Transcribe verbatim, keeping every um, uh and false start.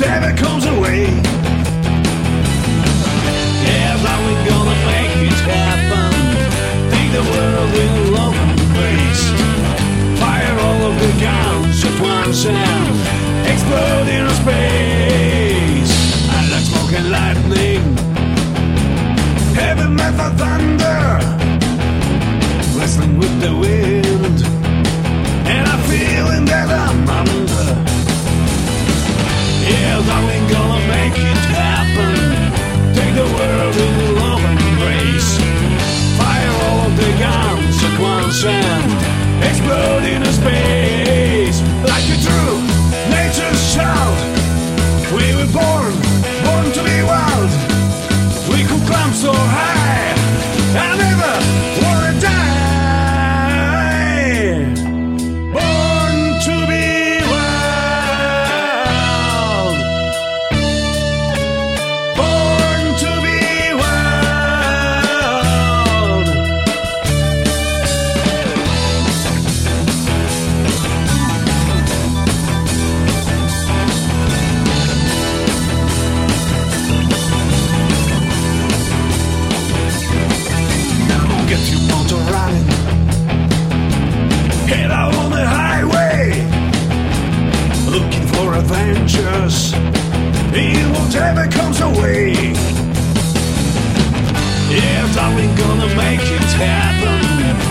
whatever comes away. Yeah, now we're gonna make it happen. Take the world in love and embrace. Fire all of the guns at once and explode in space. I like smoke and lightning, heavy metal thunder, wrestling with the wind, and I'm feeling that I'm under. Yeah, darling, gonna make it happen. Take the world in love and embrace. Fire all of the guns at once and explode in space. Like a true nature's child, we were born, born to be wild. We could climb so high, I never wanna die. Born to be wild. Born to be wild. Get your motor running, head out on the highway, looking for adventures in whatever comes away. Yeah, darling, gonna make it happen.